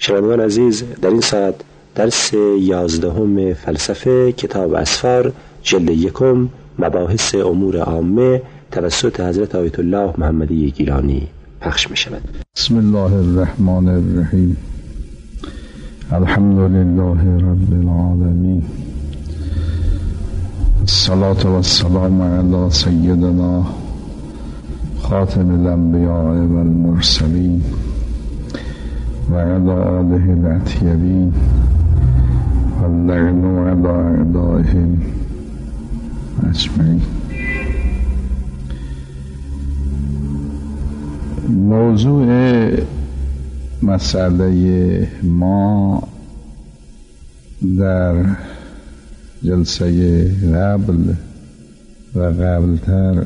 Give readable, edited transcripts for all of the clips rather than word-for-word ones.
شنوندگان عزیز، در این ساعت درس 11 فلسفه کتاب اسفار جلد 1 مباحث امور عامه توسط حضرت آیت الله محمدی گیلانی پخش می شود. بسم الله الرحمن الرحیم. الحمد لله رب العالمین، الصلاة والسلام علی سیدنا خاتم الانبیاء والمرسلین و علی آله الاطیبین واللعن علی اعدائهم اجمعین. موضوع مسئله ما در جلسه قبل و قبلتر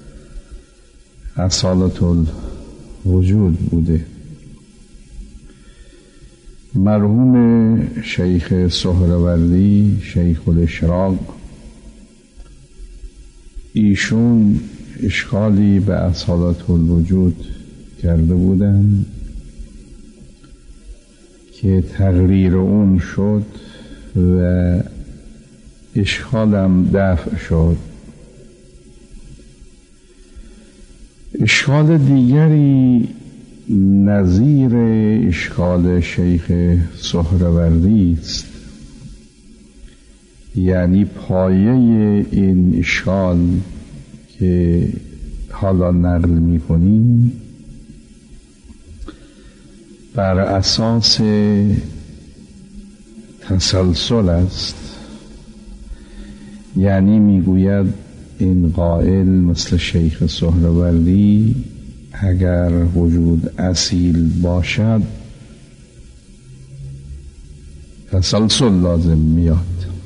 اصالت الوجود بوده. مرحوم شیخ سهروردی، شیخ الاشراق، ایشون اشکالی به اصالت الوجود کرده بودند که تقریر اون شد و اشکالم دفع شد. اشکال دیگری نظیر اشکال شیخ سهروردی است، یعنی پایه این اشکال که حالا نقل می‌کنیم بر اساس تسلسل است. یعنی میگوید این قائل مثل شیخ سهروردی اگر وجود اصیل باشد تسلسل لازم میاد.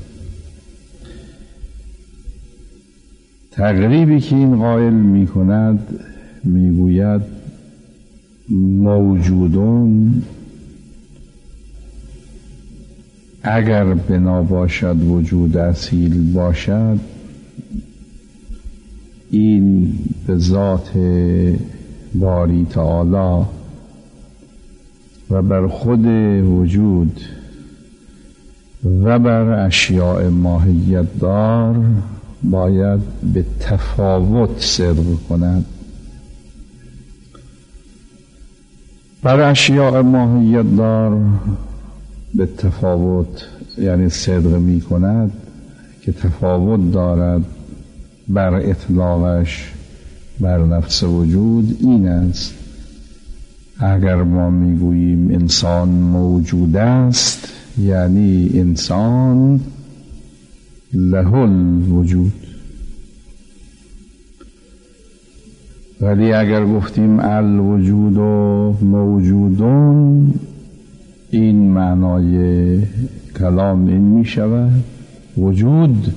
تقریبی که این قائل میکند میگوید موجودون اگر بنا باشد وجود اصیل باشد، این به ذات باری تعالی و بر خود وجود و بر اشیاء ماهیت دار باید به تفاوت صدق کند. بر اشیاء ماهیت دار به تفاوت یعنی صدق می کند که تفاوت دارد بر اطلاقش بر نفس وجود. این است اگر ما میگوییم انسان موجود است، یعنی انسان له الوجود. ولی اگر گفتیم الوجود و موجودون، این معنای کلام این می شود وجود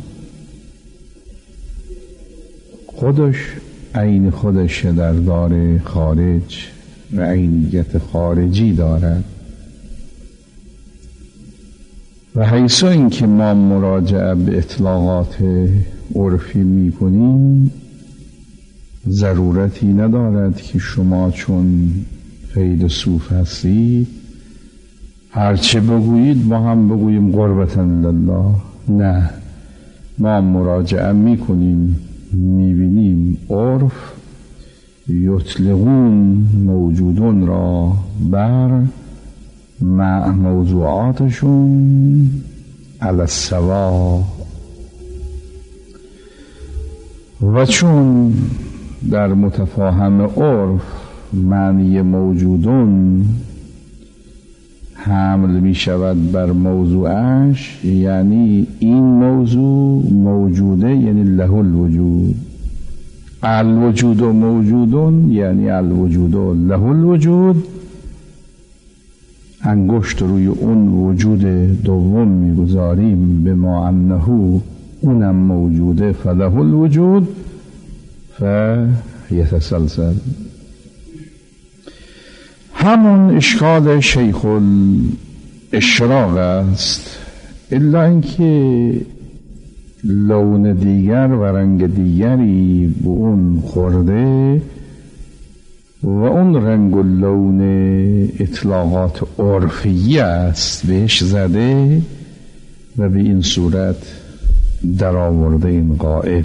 خودش عین خودش در دار خارج و عینیت خارجی دارد. و حیث این که ما مراجعه به اطلاقات عرفی می کنیم، ضرورتی ندارد که شما چون قید صوف هستید هرچه بگویید ما هم بگوییم قربتاً لله. نه، ما مراجعه می کنیم، می بینیم عرف یطلقون موجودون را بر مع موضوعاتشون علی السوا. و چون در متفاهم عرف معنی موجودون حمل می شود بر موضوعش، یعنی این موضوع موجوده یعنی له الوجود. الوجود و موجودون یعنی الوجود و له الوجود. انگشت روی اون وجود دوم میگذاریم به ما انه اونم موجوده فله الوجود فیتسلسل. همون اشکال شیخ الاشراق است، الا اینکه لون دیگر و رنگ دیگری به اون خورده و اون رنگ و لون اطلاقات عرفی است بهش زده و به این صورت در آورده این قائل.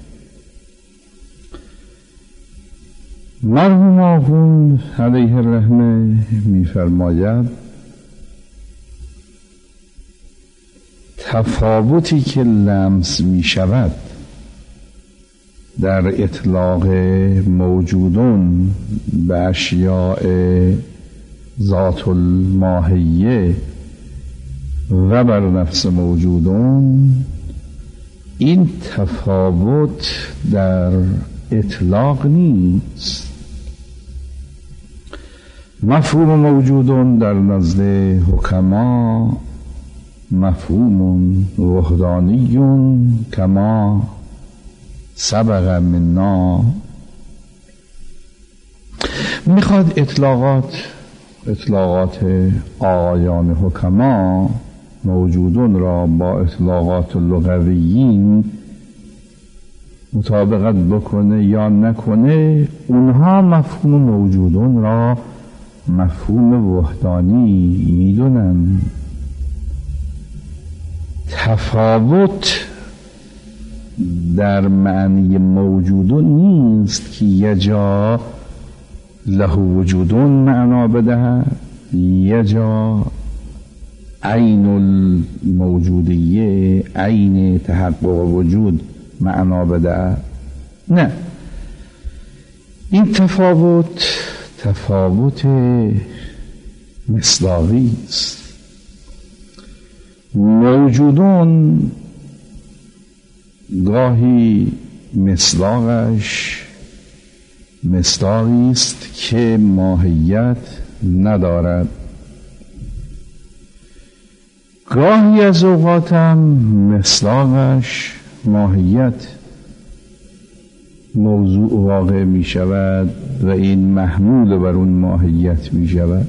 مرحوم آخوند علیه الرحمه می‌فرماید تفاوتی که لمس می شود در اطلاق موجودون به اشیاء ذات الماهیه و بر نفس موجودون، این تفاوت در اطلاق نیست. مفهوم موجودون در نزد حکما مفهوم وحدانی کما سبق منا. میخواد اطلاقات آقایان حکما موجودون را با اطلاقات لغویین مطابقت بکنه یا نکنه، اونها مفهوم موجودون را مفهوم وحدانی میدونن. تفاوت در معنی موجودون نیست که یه جا له وجودون معنا بده، یه جا عین الموجودیه، عین تحقق وجود معنا بده. نه، این تفاوت مصداقی است. موجودون گاهی مصداقی است که ماهیت ندارد، گاهی از اوقات هم مصداقش ماهیت موضوع واقع می شود و این محمول بر اون ماهیت می شود.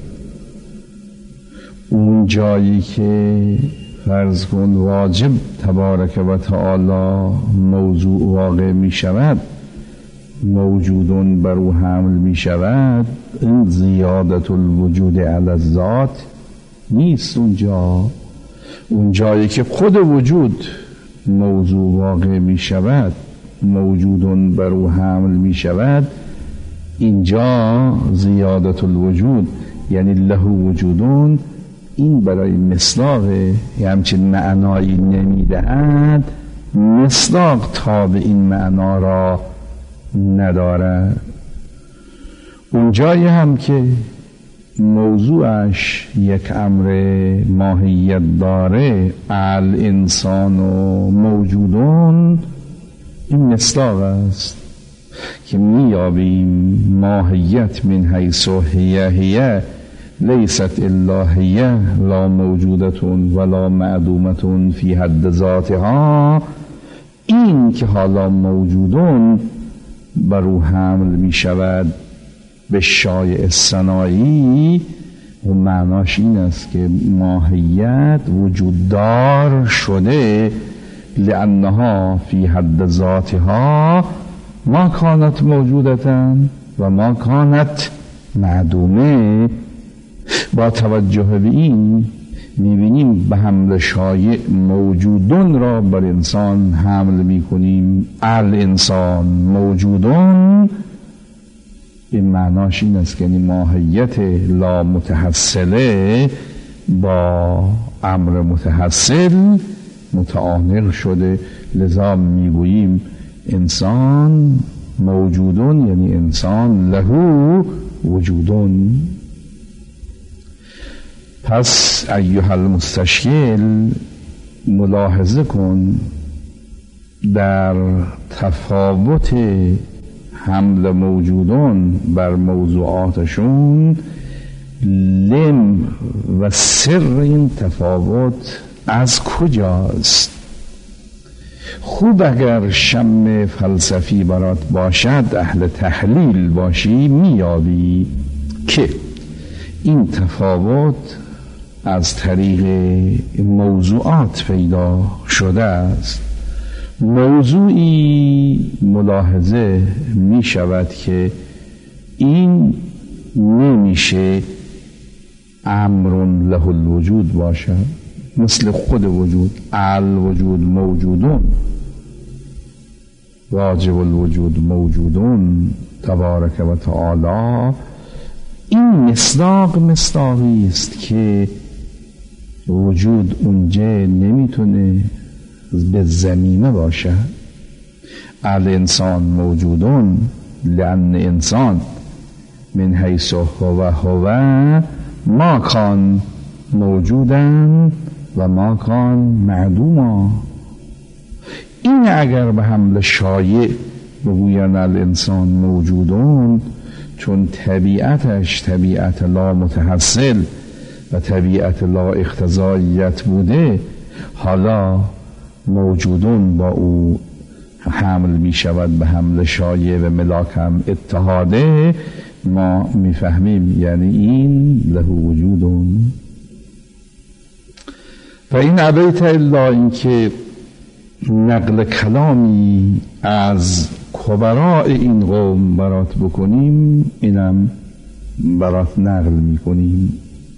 اون جایی که فرض کن واجب تبارک و تعالی موضوع واقع می شود، موجودون بر او حمل می شود، این زیادت الوجود علی الذات نیست. اون جایی که خود وجود موضوع واقع می شود، موجودون بر او حمل می شود، اینجا زیادت الوجود یعنی له وجودون، این برای مصداق همچین معنایی نمیدهد، مصداق تا به این معنا را ندارد. اون جایی هم که موضوعش یک امر ماهیت داره، الانسان و موجودون، این مصداق است که میابیم ماهیت من حیث هی لیست الا هی لا موجودتون ولا معدومتون فی حد ذاتها. این که حالا موجودون بر او حمل می شود به شایع صناعی و معناش این است که ماهیت وجوددار شده، لانها فی حد ذاتها ما کانت موجودتن و ما کانت معدومه. با توجه به این میبینیم به حمل شایع موجودون را بر انسان حمل میکنیم. الانسان موجودون، این معناش این است که ماهیت لا متحصله با امر متحصل متعانق شده. لذا میگوییم انسان موجودون یعنی انسان له وجودون. پس ایها المستشکل ملاحظه کن در تفاوت حمل موجودون بر موضوعاتشون لم و سر این تفاوت از کجاست. خوب اگر شم فلسفی برات باشد، اهل تحلیل باشی، میابی که این تفاوت از طریق موضوعات پیدا شده است. موضوعی ملاحظه می شود که این نمیشه امر له الوجود باشه، مثل خود وجود. الوجود موجودون، واجب الوجود موجودون تبارک و تعالی. این مصداقی است که وجود اونجا نمیتونه به زمینه باشه. الانسان موجودون لأن انسان من حیث هو ما کان موجودن و ما کان معدوما. این اگر به حمل شایع بگوین الانسان موجودون، چون طبیعتش طبیعت لا متحصل و طبیعت لا اختزاییت بوده، حالا موجودون با او حمل می شود به حمل شایع و ملاک هم اتحاده، ما می فهمیم یعنی این له وجودون. و این عبیت الا این که نقل کلامی از کبراء این قوم برات بکنیم، اینم برات نقل می کنیم.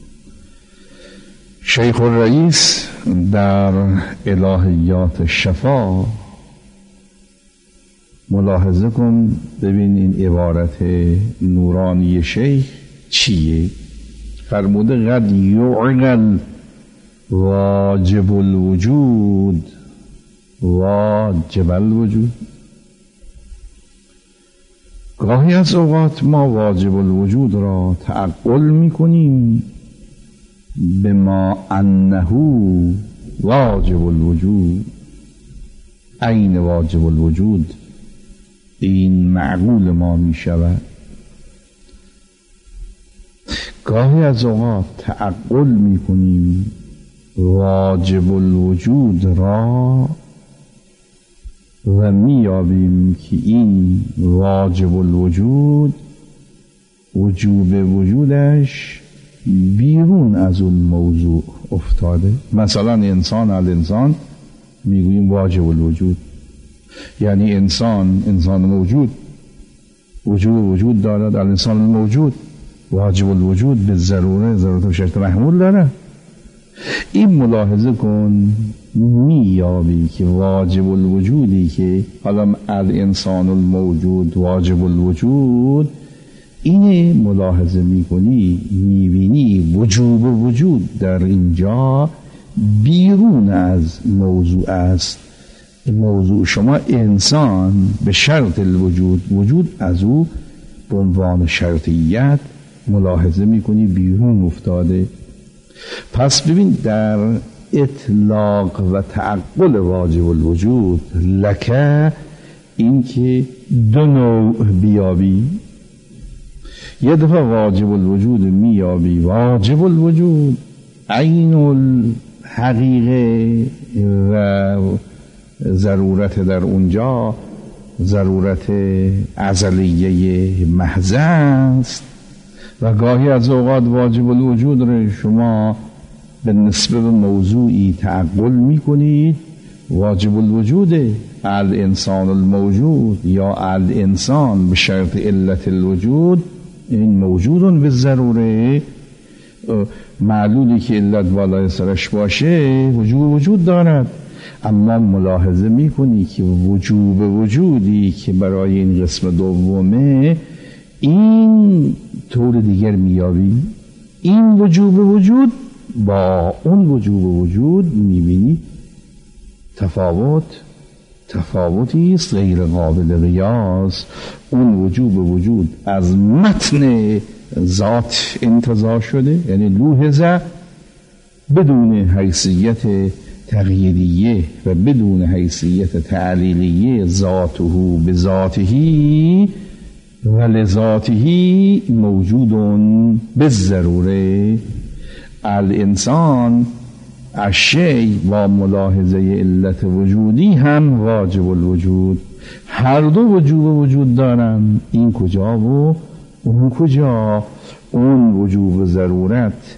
شیخ الرئیس در الهیات شفا ملاحظه کن، ببین این عبارت نورانی شیخ چیه. فرموده قد یعقل واجب الوجود واجب الوجود. گاهی از اوقات ما واجب الوجود را تعقل میکنیم بما انه واجب الوجود، عین واجب الوجود این معقول ما می شود. گاهی از اوقات تعقل می کنیم واجب الوجود را و می یابیم که این واجب الوجود وجوب وجودش بیرون از اون موضوع افتاده. مثلا انسان الانسان می گوییم واجب الوجود، یعنی انسان موجود وجود دارد. الانسان موجود واجب الوجود به ضرورت و شرط محمول دارد. این ملاحظه کن، میابی که واجب الوجودی که حالا الانسان الموجود واجب الوجود، اینه ملاحظه میکنی، میبینی وجوب وجود در اینجا بیرون از موضوع است. موضوع شما انسان به شرط الوجود، وجود از او به عنوان شرطیت ملاحظه میکنی بیرون افتاده. پس ببین در اطلاق و تعقل واجب الوجود لکه این که دو نوع بیابی. یه دفعه واجب الوجود میابی، واجب الوجود عین الحقیقه و ضرورت در اونجا ضرورت ازلیه محض است. و گاهی از اوقات واجب الوجود رو شما به نسبت موضوعی تعقل میکنید، واجب الوجود الانسان الموجود یا الانسان به شرط علت الوجود، این موجودون به ضروره، معلولی که علت بالای سرش باشه وجود دارد. اما ملاحظه میکنی که وجوب وجودی که برای این قسم دومه، این طور دیگر میابی. این وجوب وجود با اون وجوب وجود میبینی تفاوتی است غیر قابل قیاس. اون وجوب وجود از متن ذات انتزاع شده، یعنی لوحظه بدون حیثیت تغییریه و بدون حیثیت تعلیلیه، ذاته به ذاته و لذاته موجودون بالضروره. الانسان الشیء با ملاحظه علت وجودی هم واجب الوجود، هر دو وجوب وجود دارن. این کجا و اون کجا؟ اون وجوب ضرورت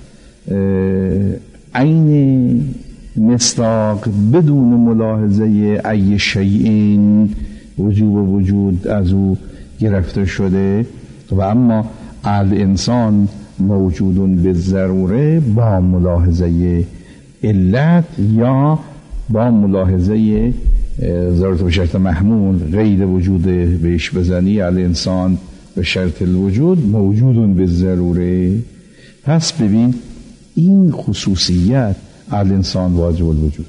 عین مصداق بدون ملاحظه ای شیء وجوب وجود از او گرفته شده. و اما الانسان موجودون به ضروره با ملاحظه علت یا با ملاحظه ضرورت به شرط محمول غیر وجود بهش بزنی الانسان به شرط الوجود موجودون به ضروره. پس ببین این خصوصیت الانسان واجب الوجود،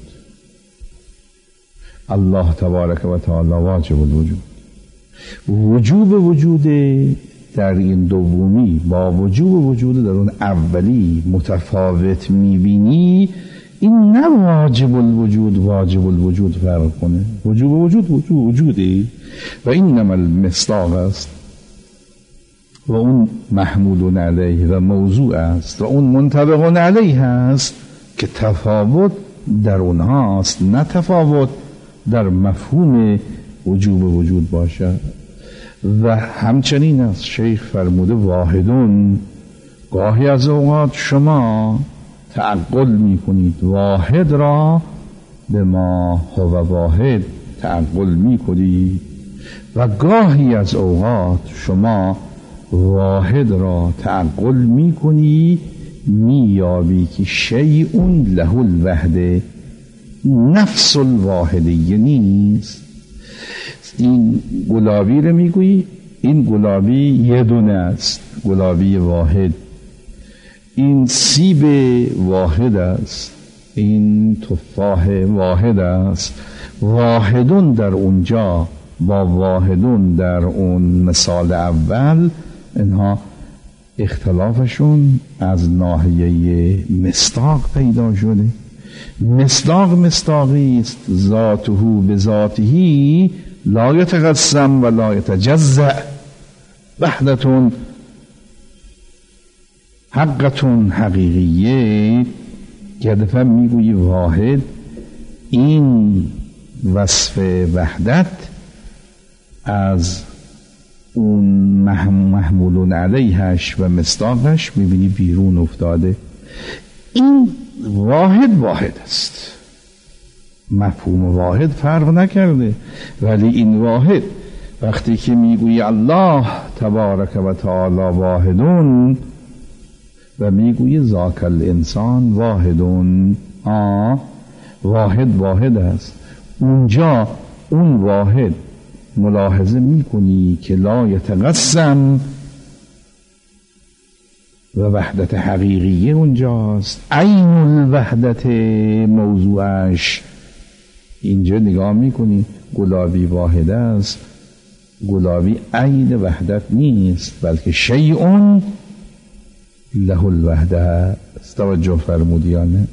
الله تبارک و تعالی واجب الوجود. وجوب وجود در این دومی با وجوب وجود در اون اولی متفاوت میبینی، این نه واجب الوجود فرق کنه. وجوب وجودی و این نمال مصداق است و اون محمول علیه و موضوع است و اون منطبق علیه است که تفاوت در اونهاست، نه تفاوت در مفهوم وجوب وجود باشد. و همچنین از شیخ فرموده واحدون، گاهی از اوقات شما تعقل میکنید واحد را به ما هو واحد تعقل میکنید و گاهی از اوقات شما واحد را تعقل میکنی میابی که شیء له الوحده نفس الواحدیه نیست. این گلابی رو میگویی، این گلابی یه دونه است، گلابی واحد. این سیب واحد است، این تفاح واحد است. واحدون در اونجا با واحدون در اون مثال اول، اینها اختلافشون از ناحیه مصداق پیدا شده. مصداق مصداقی است، ذاته به ذاتهی لا یتقسم و لا یتجزأ، وحدتون حقتون حقیقیه. که دفعه میگویی واحد، این وصف وحدت از اون محمولون علیهش و مصداقش میبینی بیرون افتاده. این واحد است، مفهوم واحد فرق نکرده، ولی این واحد وقتی که میگویی الله تبارک و تعالی واحدون و میگویی ذاک الانسان واحدون، واحد است. اونجا اون واحد ملاحظه میکنی که لا یتقسم و وحدت حقیقیه اونجاست، عین الوحدت موضوعش. اینجا نگاه میکنی گلابی واحد است، گلابی عین وحدت نیست بلکه شیء له الوحده. توجه فرمودیانه.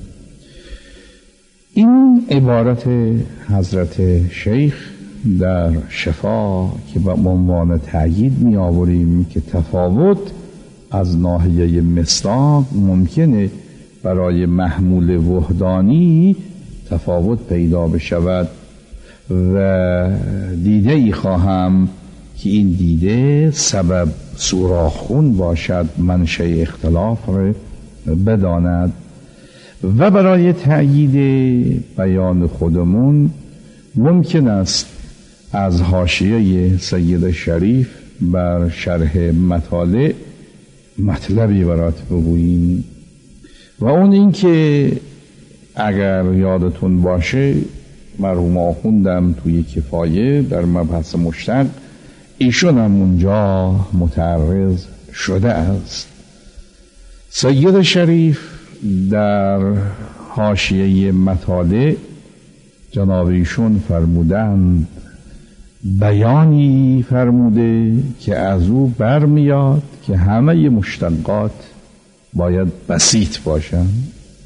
این عبارت حضرت شیخ در شفا که به عنوان تأیید می آوریم که تفاوت از ناحیه مصداق ممکنه برای محمول وحدانی تفاوت پیدا بشود و دیده ای خواهم که این دیده سبب سوراخون باشد، منشأ اختلاف را بداند. و برای تأیید بیان خودمون ممکن است از حاشیه سید شریف بر شرح مطالع مطلبی برات بگوییم و اون این که اگر یادتون باشه مرحوم آخوندم توی کفایه در مبحث مشتق ایشون هم اونجا متعرض شده است. سید شریف در حاشیه مطالع جناب ایشون فرمودند، بیانی فرموده که از او برمیاد که همه مشتقات باید بسیط باشند.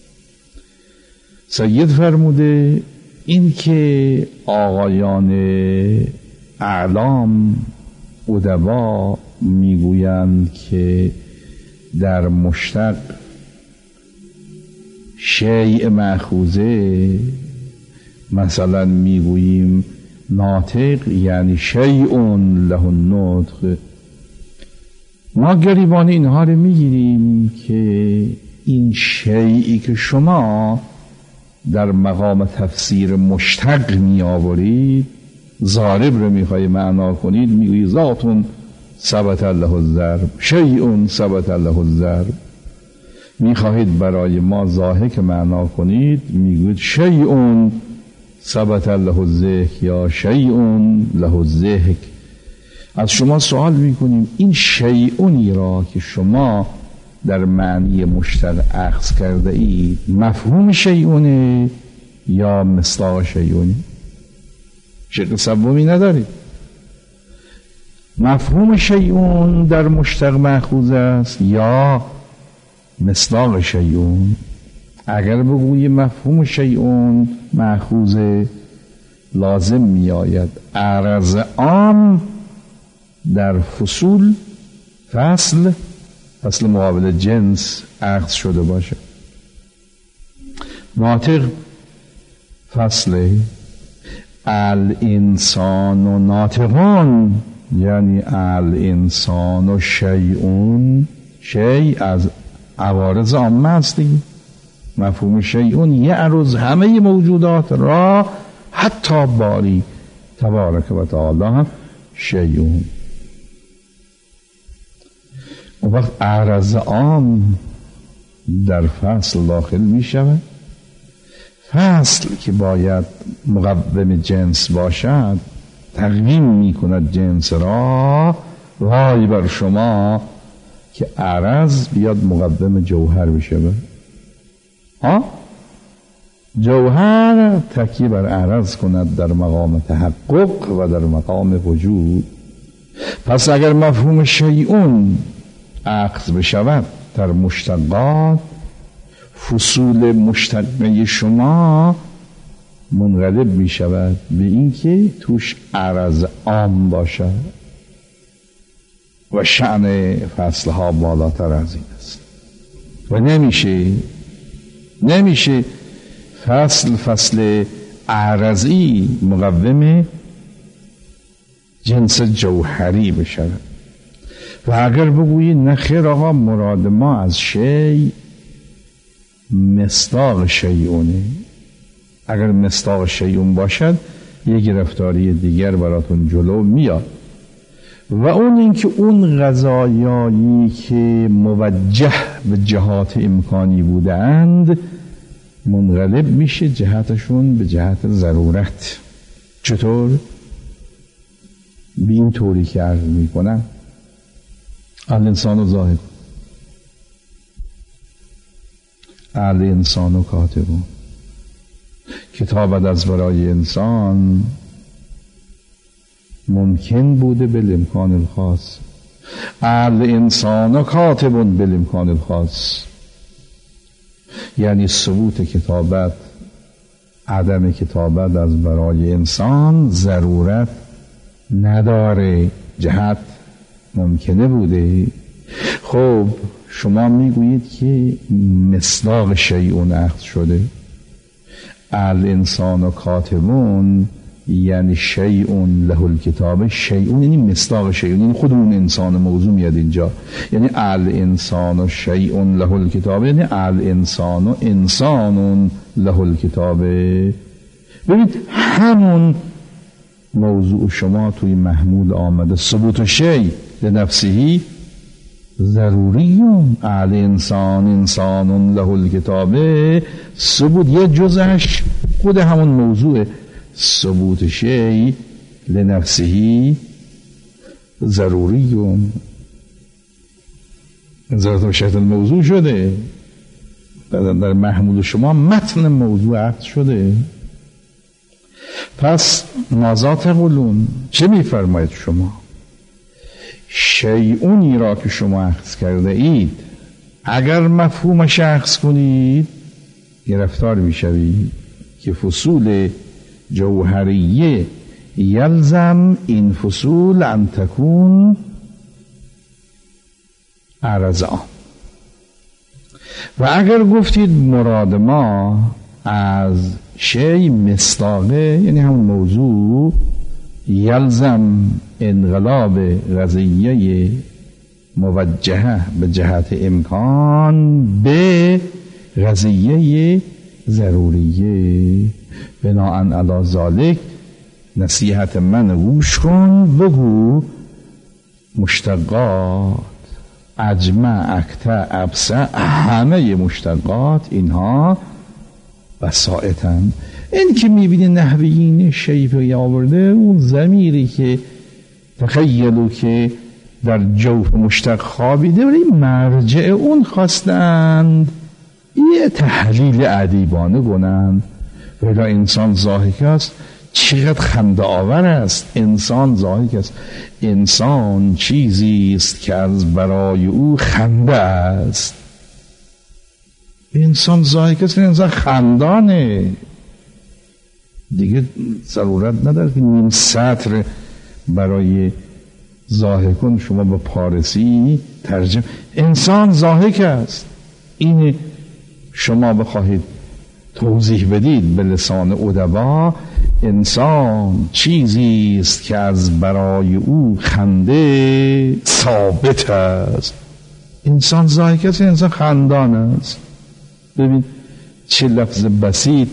سید فرموده این که آقایان اعلام ادبا میگویند که در مشتق شیء مأخوذه، مثلا میگوییم ناطق یعنی شیء له النطق، ما گریبان اینها رو میگیریم که این شیئی که شما در مقام تفسیر مشتق می آورید، ضارب رو میخوای معنا کنید، میگویی ذاتون ثبت له الضرب، شیء ثبت له الضرب. میخواهید برای ما ضاحک معنا کنید، میگوید شیء ثبت له الضحک یا شیء له الضحک. از شما سوال میکنیم این شیئونی را که شما در معنی مشتق اخذ کرده اید مفهوم شیئونه یا مصداق شیئونه؟ شق سومی ندارید. مفهوم شیئون در مشتق مأخوذ است یا مصداق شیئون؟ اگر بگویی مفهوم شیئون مأخوذ، لازم می آید اعراض عام در فصول فصل مقابل جنس اخذ شده باشه. ناطق فصل الانسان و ناطقون، یعنی الانسان و شیئون، شیء از عوارض عامه است دیگه. مفهوم شیئون یعرض همه موجودات را، حتی باری تبارک و تعالی هم شیئون. اون وقت اعراض عام در فصل داخل می شود. فصل که باید مقوم جنس باشد تقویم می کند جنس را. وای بر شما که اعراض بیاد مقوم جوهر بشه. جوهر تکیه بر اعراض کند در مقام تحقق و در مقام وجود. پس اگر مفهوم شیئون اخذ بشود در مشتقات، فصول مشتقه شما منقلب می شود به اینکه توش اعراض عام باشد و شأن فصلها بالاتر از این است و نمیشه فصل اعراضی مقوم جنس جوهری بشود. و اگر بگویی نخیر آقا مراد ما از شی مصداق شیئونه، اگر مصداق شیئون باشد یک گرفتاری دیگر براتون جلو میاد و اون اینکه اون قضایایی که موجه به جهات امکانی بودند منقلب میشه جهتشون به جهت ضرورت. چطور؟ به این طوری که عرض میکنم الانسان ظاهر، الانسان کاتبون، کتابت از برای انسان ممکن بوده بالامکان الخاص. الانسان کاتبون بالامکان الخاص، یعنی ثبوت کتابت، عدم کتابت از برای انسان ضرورت نداره، جهت ممکنه بوده. خب شما میگویید که مصداق شیئون اخذ شده. الانسان و کاتبون یعنی شیئون له الکتاب، شیئون یعنی مصداق شیئون، یعنی خودمون انسان موضوع میاد اینجا. یعنی الانسان و شیئون له الکتاب یعنی الانسان و انسان له الکتاب. ببینید همون موضوع شما توی محمول آمده، ثبوت شیء لنفسه ضروریون، الانسان انسان له الکتاب، ثبوت یه جزش خود همون موضوع، ثبوت شیء لنفسه ضروریون. نظرت شرط الموضوع شده، در محمول شما متن موضوع عقد شده. پس ماذا تقولون؟ چه میفرمایید شما؟ شیئونی را که شما اخذ کرده اید اگر مفهومش اخذ کنید گرفتار میشوید که فصول جوهریه یلزم این فصول ان تکون اعراض عام. و اگر گفتید مراد ما از شی مصداقه یعنی همون موضوع، یلزم انقلاب قضیه موجهه به جهت امکان به قضیه ضروریه. بناء علی ذالک نصیحت من گوش کن، بگو مشتقات اجمع اکتر ابسع، همه مشتقات اینها وسائطن. این که میبینی نحویین شیفی آورده، اون ضمیری که تخیلو که در جوف مشتق خوابیده ولی مرجع اون خواستند یه تحلیل ادیبانه کنند. ولی انسان ضاحک است، چقدر خنده آور است. انسان ضاحک است، انسان چیزی است که از برای او خنده است. انسان ضاحک است، انسان خندانه دیگه. ضرورت نداره که نیم سطر برای ضاحکون شما به پارسی ترجمه. انسان ضاحک است، این شما بخواهید توضیح بدید به لسان ادبا، انسان چیزی است که از برای او خنده ثابت است. انسان ضاحک است، انسان خندان است. ببین چه لفظ بسیط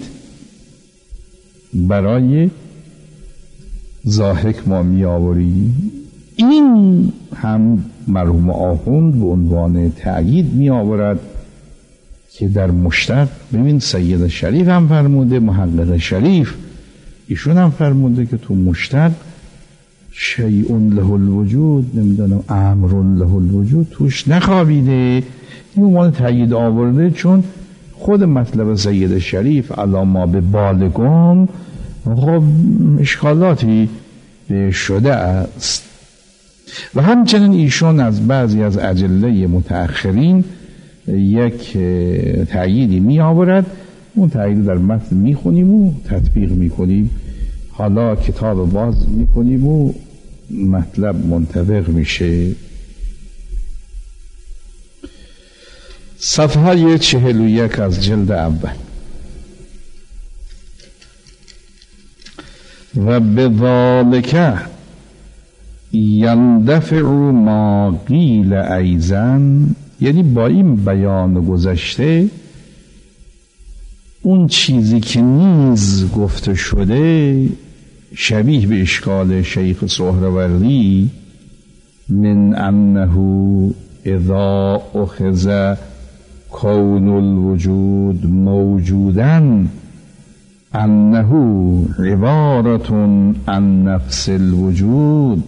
برای ضاحک ما می آوریم. این هم مرحوم آخوند به عنوان تأیید می آورد که در مشتق، ببین سید شریف هم فرموده، محقق شریف ایشون هم فرموده که تو مشتق شیء له الوجود، نمیدونم امر له الوجود توش نخوابیده. این عنوان تأیید آورده چون خود مطلب سید شریف علی ما به بالگم خب اشکالاتی شده است. و همچنین ایشون از بعضی از اجله متأخرین یک تأییدی می آورد. اون تأیید در متن می خونیم و تطبیق می کنیم. حالا کتاب باز می کنیم و مطلب منطبق میشه. صفحه 41 از جلد اول. و بذالک یندفع ما قیل ایزن، یعنی با این بیان گذشته اون چیزی که نیز گفته شده شبیه به اشکال شیخ سهروردی من انه اذا اخذ کون الوجود موجودن انه عبارة عن نفس الوجود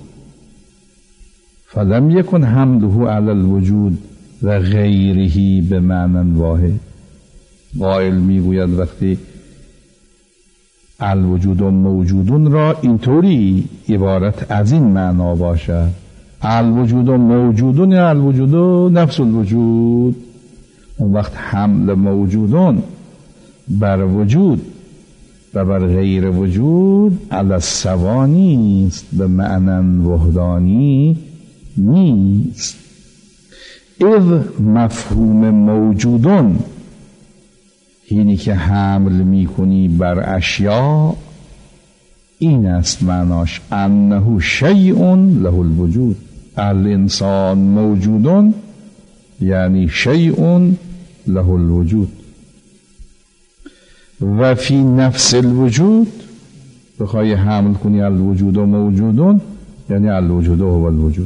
فلم يكن حمله على الوجود و غیره به معنی واحد. قائل میگوید وقتی الوجود و موجودون را اینطوری عبارت از این معنا باشد، الوجود و موجودون یا الوجود و نفس الوجود، اون وقت حمل موجودون بر وجود و بر غیر وجود علی السوا نیست، به معنی وحدانی نیست. اذ مفهوم موجودون، اینی که حمل میکنی بر اشیاء، این است معناش انه شیء له الوجود. الانسان موجودون یعنی شیء له الوجود. و فی نفس الوجود بخوای حمل کنی الوجود و موجودون یعنی الوجود هو الوجود.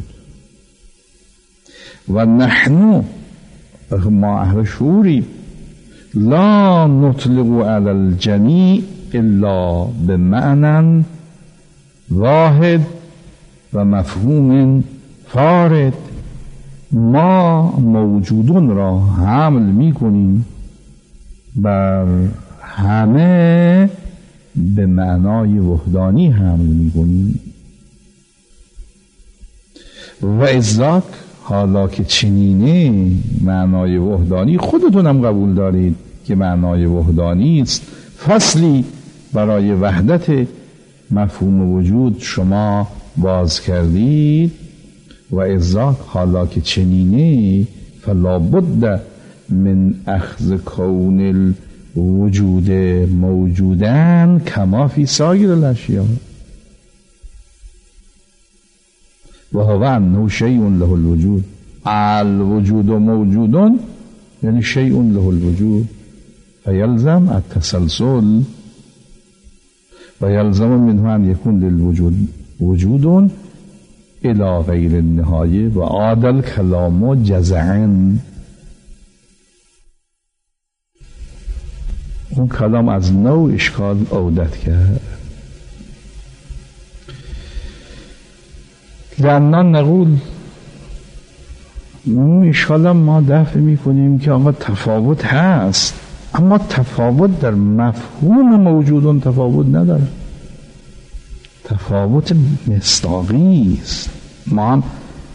و نحن ما اهل شعوری لا نطلق على الجميع الا بمعنى واحد و مفهوم فارد. ما موجودون را حمل می بر همه به معنای وحدانی حمل می کنیم. و ازاک حالا که چنینه معنای وحدانی خودتون هم قبول دارید که معنای وحدانی است، فصلی برای وحدت مفهوم وجود شما باز کردید. و ازاک حالا که چنینه فلا بد من اخذ کون الوجود موجودن کما فی سایر الاشیاء و هو انه شیء له الوجود. الوجود موجودون یعنی شیء له الوجود فیلزم التسلسل و یلزم منه ان یکون للوجود وجودون الی غیر النهایه و عادل کلام جزعا. اون کلام از نوع اشکال عودت کرد. لأننا نقول اون اشکال ما دفع میکنیم که آقا تفاوت هست، اما تفاوت در مفهوم موجودون تفاوت نداره، تفاوت مصداقی است. ما هم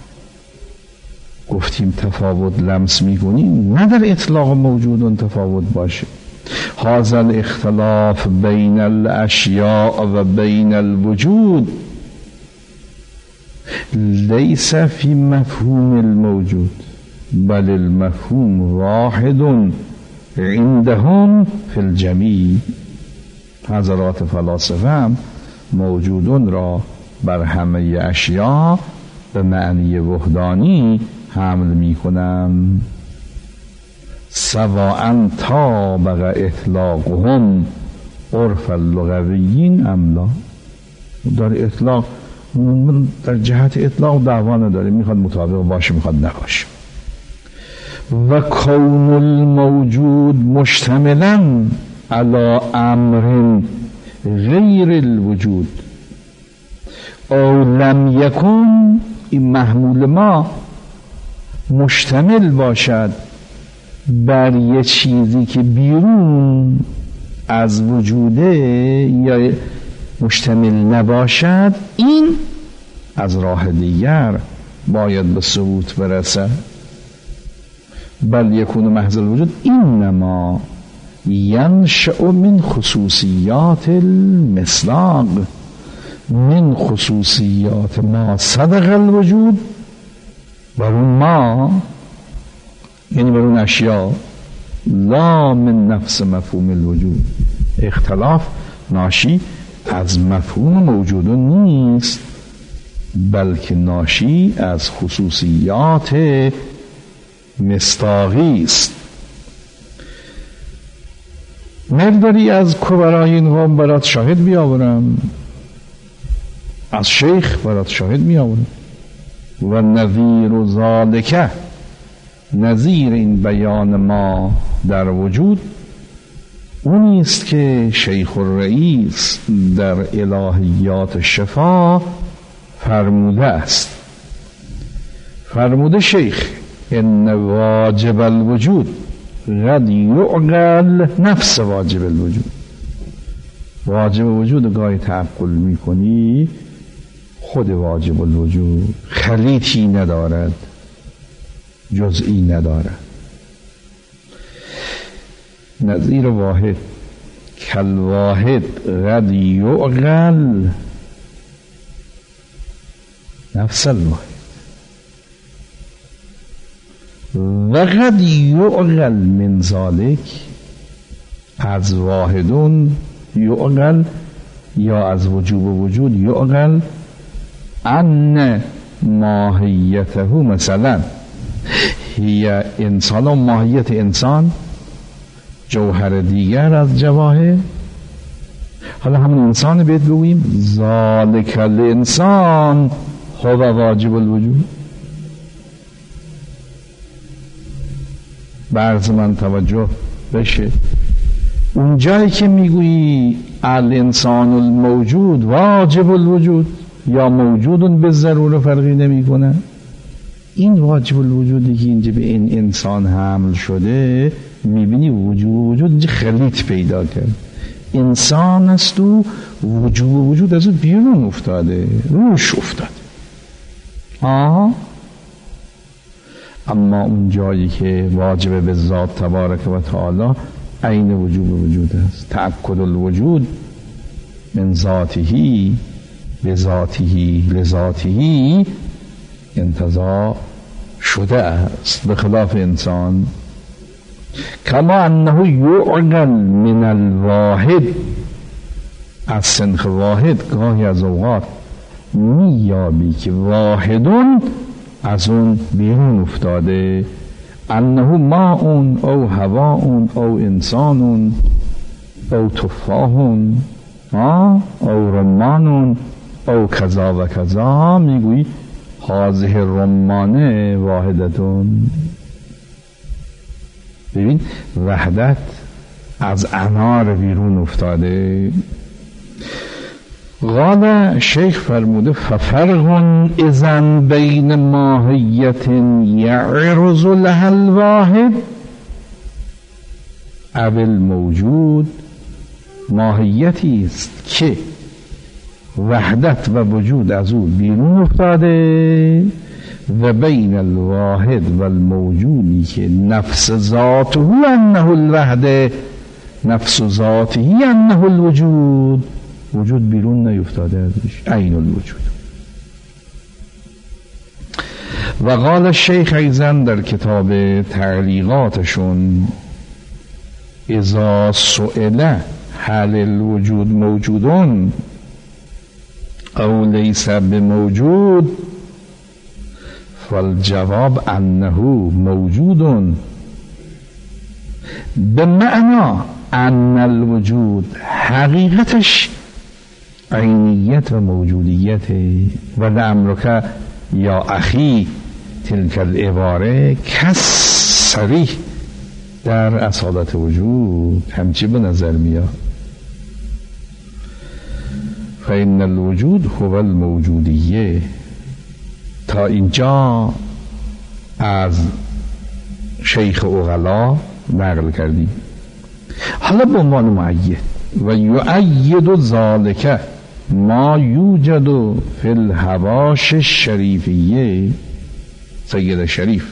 گفتیم تفاوت لمس میکنیم، نه در اطلاق موجودون تفاوت باشه. هذا الاختلاف بین الاشیاء و بین الوجود لیس فی مفهوم الموجود بل المفهوم واحد عندهم فی الجمیع. حضرات فلاسفه هم موجودون را بر همه اشیاء به معنی وحدانی حمل می کنم. سواء طابق اطلاقهم عرف اللغویین ام لا. در اطلاق، در جهت اطلاق دعوا نداره، میخواد مطابق باشه میخواد نباشه. و کون الموجود مشتملا علی امر غیر الوجود او لم یکن، این محمول ما مشتمل باشد بر یه چیزی که بیرون از وجوده یا مشتمل نباشد، این از راه دیگر باید به ثبوت برسد. بل یکون محض الوجود اینما ینشأ من خصوصیات المصداق، من خصوصیات ما صدق الوجود، بر اون ما یعنی بر اون اشیاء، لا من نفس مفهوم الوجود. اختلاف ناشی از مفهوم موجود نیست بلکه ناشی از خصوصیات مصداقی است. مقداری از کبرای این قوم برات شاهد بیاورم، از شیخ برات شاهد بیاورم. و نظیر ذالک، نظیر این بیان ما در وجود اونی است که شیخ الرئیس در الهیات شفا فرموده است. فرموده شیخ ان واجب الوجود قد یعقل نفس واجب الوجود. واجب وجود گاهی تعقل میکنی، خود واجب الوجود خلیطی ندارد، جزئی ندارد. نظیر واحد کل واحد قد یعقل نفس الواحد و قد یعقل من ذالک، از واحدون یعقل یا از وجوب وجود یعقل ان ماهیته، مثلا هی انسان و ماهیت انسان جوهر دیگر از جواهر. حالا همون انسان بهت بگوییم ذالک الانسان هو واجب الوجود. برز من توجه بشه، اون جایی که میگویی الانسان الموجود واجب الوجود یا موجودون به ضروره فرقی نمی کنه، این واجب الوجودی که اینجا به این انسان حمل شده، میبینی وجود اینجا خلیط پیدا کرد. انسان است و وجود از اون بیرون افتاده، روش افتاده. اما اون جایی که واجب به ذات تبارک و تعالی عین وجوب وجود است. تأکد الوجود من ذاته بذاته لذاته انتزاع شده است، به خلاف انسان. کما انه یعقل من الواحد، از سنخ واحد گاهی از اوقات میابی که واحدون از اون بیرون افتاده. انه ماء او هواء او انسان او تفاح او رمان او کذا و کذا، میگویی هذه الرمانه واحدتون. ببین وحدت از انار بیرون افتاده. قال شیخ فرموده ففرق اذن بین ماهیت یعرض لها الواحد او الموجود، ماهیتی است که وحدت و وجود از او بیرون افتاده، و بین الواحد و الموجودی که نفس ذاته انه الوحده نفس ذاته انه الوجود، وجود بیرون نیفتاده ازش، عین الوجود. و قال الشیخ ایضا در کتاب تعلیقاتشون اذا سئل هل الوجود موجودون او لیس بموجود فالجواب انه موجود به معنی ان الوجود حقیقتش عینیت و موجودیت. و لعمرک یا اخی تلک العباره کس صریح در اصالت وجود همچی به نظر میاد. فإن الوجود هو الموجودیه. تا اینجا از شیخ عقلا نقل کردیم. حالا به عنوان مؤید و یؤید ذالک ما یوجد فی الحواش الشریفیه سید شریف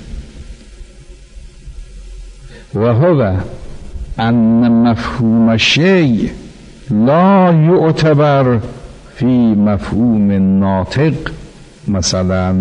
و هو ان مفهوم شیء لا یعتبر فی مفهوم ناطق. مثلا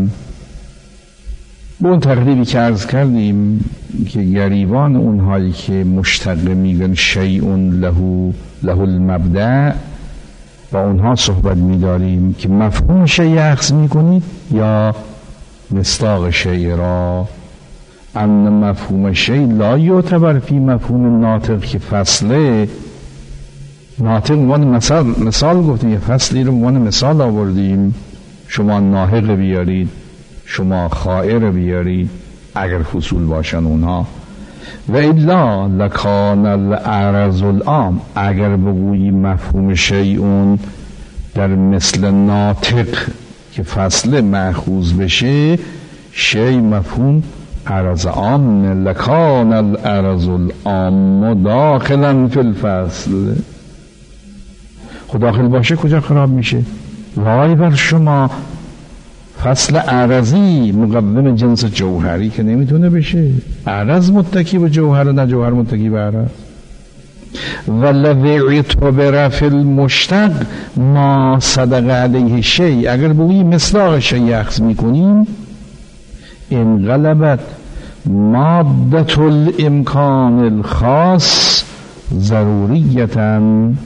به اون تقریبی که عرض کردیم که گریبان اونهایی که مشتق میگن شیء له المبدأ با اونها صحبت میداریم که مفهوم شیء اخذ میکنید یا مصداق شیء را. ان مفهوم شیء لا یعتبر فی مفهوم ناطق که فصله ناطق مثال گفتیم، یه فصلی رو عنوان مثال آوردیم. شما ناحق بیارید، شما خائر بیارید اگر فصول باشن اونها. و الا لکان العرض العام، اگر بگویی مفهوم شیئون در مثل ناطق که فصل مأخوذ بشه، شیء مفهوم عرض عام، لکان العرض العام داخلا فی الفصل. خود داخل باشه کجا خراب میشه؟ وای بر شما، فصل عرضی مقدم جنس جوهری که نمیتونه بشه. عرض متکی به جوهر، نه جوهر متکی به عرض. ولو اعتبر فی المشتق ما صدق علیه شیء، اگر بگویی مصداق شیء اخذ میکنیم، انقلبت مادة الامکان الخاص ضروریتا،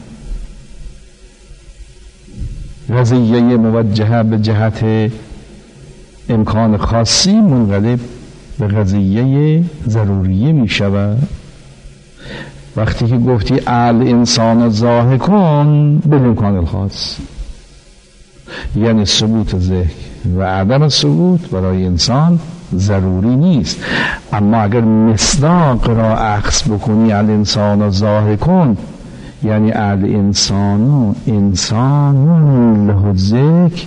قضیه موجهه به جهت امکان خاصی منقلب به قضیه ضروریه می شود. وقتی که گفتی الانسان ضاحکون بالامکان الخاص، یعنی ثبوت ذهن و عدم ثبوت برای انسان ضروری نیست. اما اگر مصداق را اخذ بکنی الانسان ضاحکون، یعنی الانسان انسان له ذکر،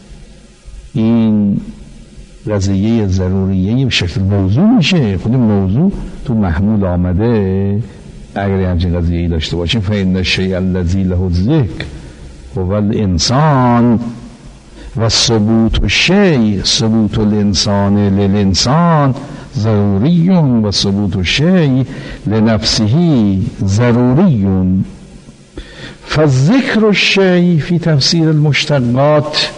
این قضیه ضروریه به شکل موضوع میشه. خود موضوع تو محمول آمده. اگر همچین قضیه‌ای داشته باشیم فإن الشیء الذی له الذکر هو الانسان و ثبوت الشیء ثبوت الانسان للانسان ضروری و ثبوت الشیء لنفسه ضروری. فذکر الشیء فی تفسیر المشتقات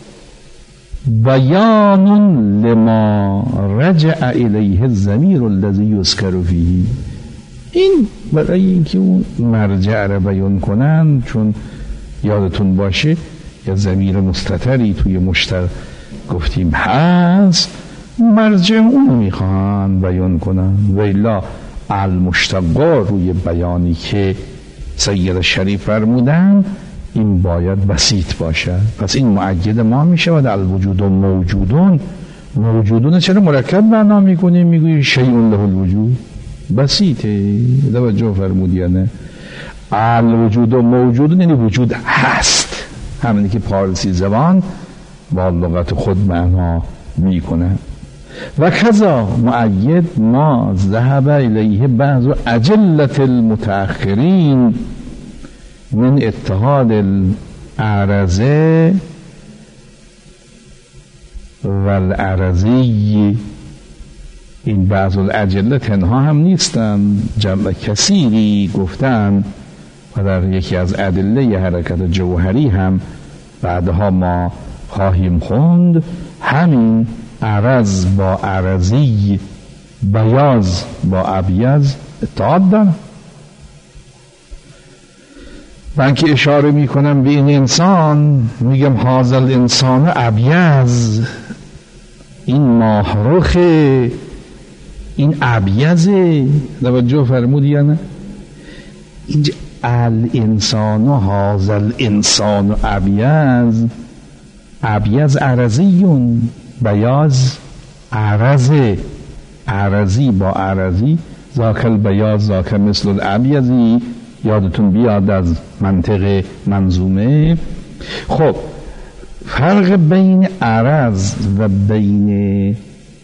بیان لما رجع الیه الضمیر الذی یذکر فیه. این برای اینکه اون مرجع را بیان کنن، چون یادتون باشه یا ضمیر مستتری توی مشتق گفتیم هست، مرجع اون میخوان بیان کنن. و الا المشتق روی بیانی که سید شریف فرمودن این باید بسیط باشد. پس این مؤید ما می شود. الوجود موجودون، موجودون چرا مرکب معنا میکنی؟ میگویی شیء له الوجود، بسیطه. توجه فرمودید؟ الوجود موجودون یعنی وجود هست، همینی که پارسی زبان با لغت خود معنا میکنه. و کذا مؤید ما ذهب الیه بعض اجلة المتأخرین من اتحاد الاعرضه و العرضی. این بعض الاجله تنها هم نیستن، جمع کثیری گفتن و در یکی از ادله حرکت جوهری هم بعدها ما خواهیم خوند. همین عرض با عرضی، بیاض با ابیض اتحاد دارن. من که اشاره میکنم به این انسان، میگم هذا الانسان ابیض، این ماهرخه، این ابیضه. توجه فرمودی یا نه؟ اینجا الانسان و هذا الانسان ابیض، ابیض عرضیون، بیاض عرضه، عرضی با عرضی، ذاک البیاض ذاک مثل الابیضی. یادتون بیاد از منطق منظومه. خب فرق بین عرض و بین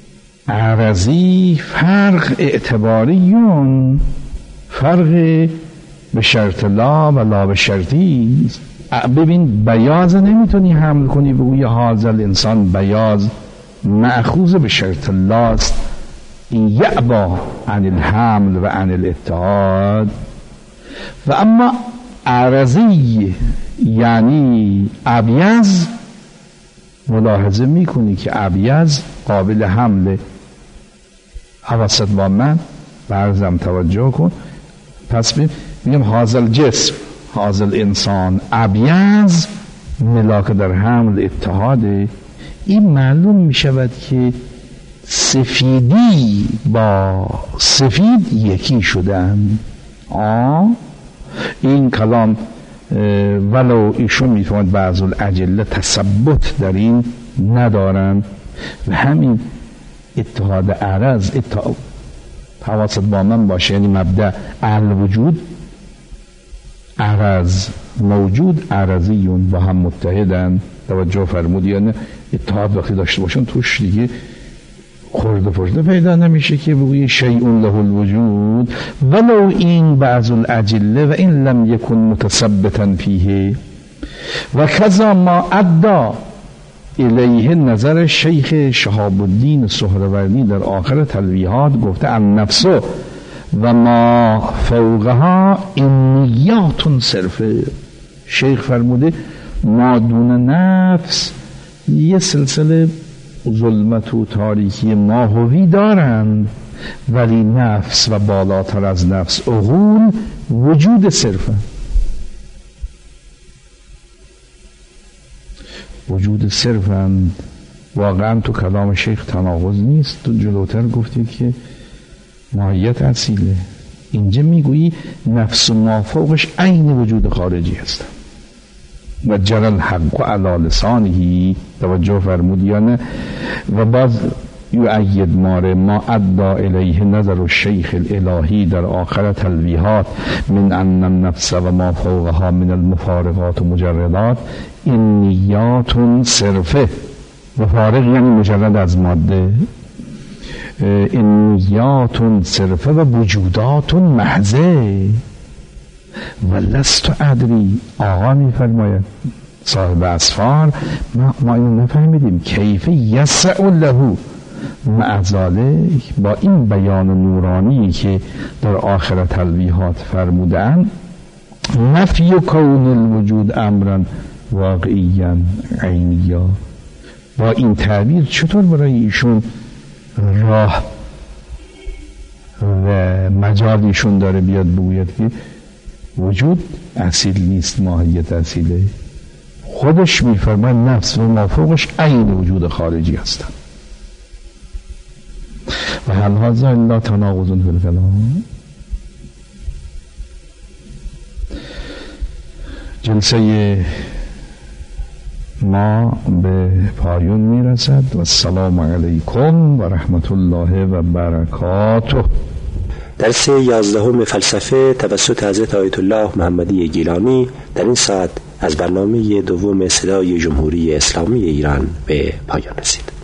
عرضی فرق اعتباریون، فرق به شرط لا و لا به شرطی. ببین بیاض نمیتونی حمل کنی بگوی هذا الانسان بیاض، مأخوذ به شرط لاست. این یعبا عن الحمل و عن الاتحاد. و اما عرضی یعنی ابیض، ملاحظه میکنی که ابیض قابل حمل. حواست با من برزم توجه کن. پس میگم هذا الجسم هذا الانسان ابیض، ملاک در حمل اتحاده. این معلوم میشود که سفیدی با سفید یکی شدن. این کلام ولو ایشون میتواند بعض الاجله تثبت در این ندارن. و همین اتحاد عرض، حواست با من باشه، یعنی مبدأ الوجود عرض موجود عرضیون با هم متحدن. توجه فرمودی یا نه؟ اتحاد وقتی داشته باشن توش دیگه خورده پرده پیدا نمیشه که بگویی شیء له الوجود، ولو این بعض الاجله و این لم یکن متثبتا فیه. و کذا ما ادى الیه نظر شیخ شهاب الدین سهروردی در آخر تلویحات گفته النفس و ما فوقها انیات صرفه. شیخ فرموده ما دون نفس یه سلسله ظلمت و تاریکی ماهوی دارند، ولی نفس و بالاتر از نفس عقول وجود صرفه، وجود صرفند. واقعا تو کلام شیخ تناقض نیست. تو جلوتر گفتی که ماهیت اصیله، اینجا میگویی نفس و ما فوقش عین وجود خارجی هستن. و جرى الحق علی لسانه. توجه فرمودی یا نه؟ و باز یؤید ما ادى الیه نظر الشیخ الالهی در آخر تلویحات من ان النفس و ما فوقها من المفارقات و مجردات انیات صرفه. مفارق یعنی مجرد از ماده، انیات صرفه و وجودات محضه. و لست ادری، آقا میفرماید صاحب اسفار، ما اینو نفهمیدیم کیف یسع له مع ذلک، با این بیان نورانی که در آخر تلویحات فرمودن نفی کون الوجود امرا واقعیا عینیا، با این تعبیر چطور برای ایشون راه و مجال ایشون داره بیاد بگوید که وجود اصیل نیست، ماهیت اصیله. خودش میفرماید نفس و مافوقش عین وجود خارجی هستن. و هل هذا الا تناقض فی الکلام. جلسه ما به پایان میرسد و السلام علیکم و رحمت الله و برکاته. درس 11 فلسفه توسط حضرت آیت الله محمدی گیلانی در این ساعت از برنامه دوم صدای جمهوری اسلامی ایران به پایان رسید.